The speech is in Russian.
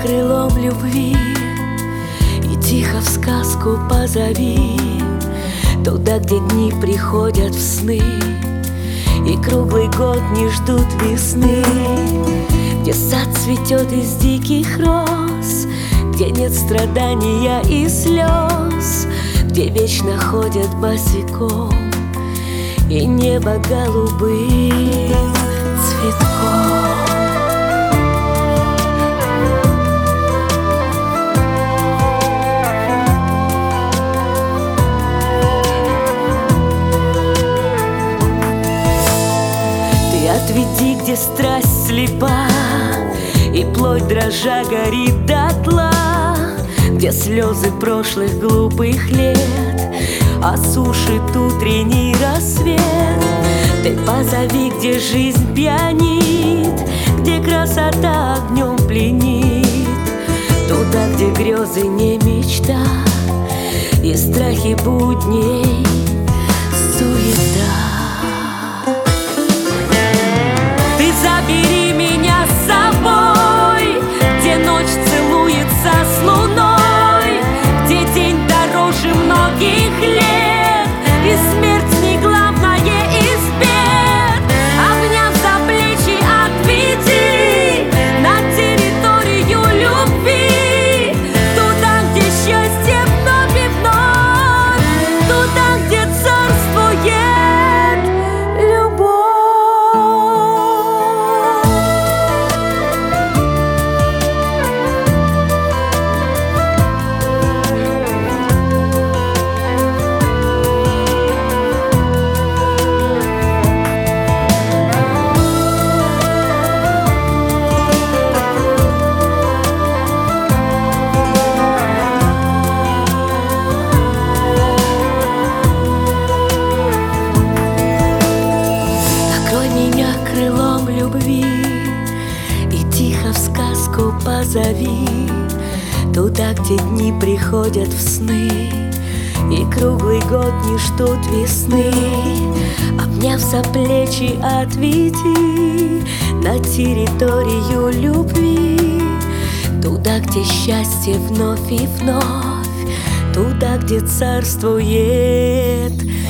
крылом любви и тихо в сказку позови, туда, где дни приходят в сны и круглый год не ждут весны, где сад цветет из диких роз, где нет страдания и слез, где вечно ходят босиком и небо голубым цветком. Отведи, где страсть слепа и плоть дрожа горит дотла, где слезы прошлых глупых лет осушит утренний рассвет. Ты позови, где жизнь пьянит, где красота огнем пленит, туда, где грезы не мечта и страхи будней суета. Забери меня с собой, где ночь целуется с луной, где день дороже многих лет и смерть не главное из бед. Обняв за плечи, отведи на территорию любви, туда, где счастье вновь и вновь, туда, где царствует любовь. Крылом любви и тихо в сказку позови, туда, где дни приходят в сны и круглый год не ждут весны. Обняв за плечи, отведи на территорию любви, туда, где счастье вновь и вновь, туда, где царствует